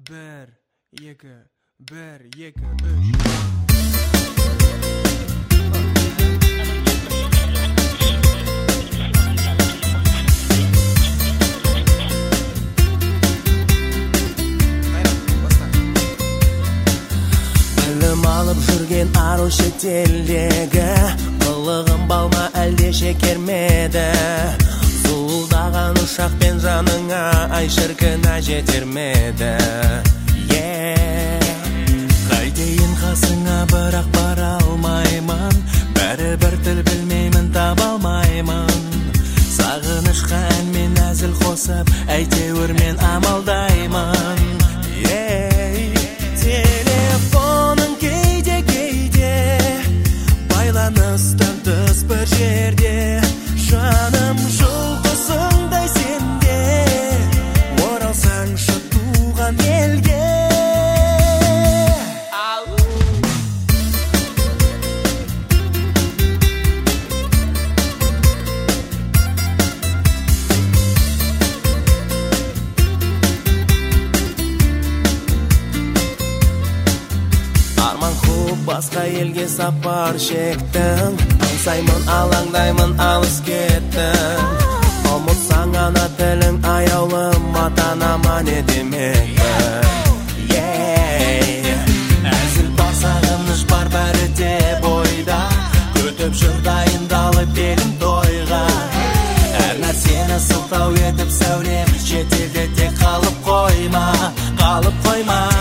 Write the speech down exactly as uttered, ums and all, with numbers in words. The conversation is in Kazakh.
bir екі bir екі үш Білім алып жүрген ару шетелдегі Қылығым балма әлде шекермеді Зуылдаған ұшақпен жаныңа ай шіркіна жетермеді Қайтейін қасыңа бірақ бара алмаймын Бәрібір тіл білмеймін таба алмаймын Сағынышқа әнмен әзіл қосып әйтеуір мен амалдаймын Телефоның кейде-кейде байланыстан тыс бір жерде Жаным жұлдызыңдай сенде оралсаңшы туған елге Басқа елге сапар шектің Аңсаймын, алаңдаймын, алыс кеттің Ұмытсаң ана тілің аяулым Ата-анама не демекпін Әзіл бар сағыныш бар бәрі де бойда Күтіп жүр дайындалып белім тойға Әр нәрсені сылтау етіп сәулем Шетелде тек қалып қойма Қалып қойма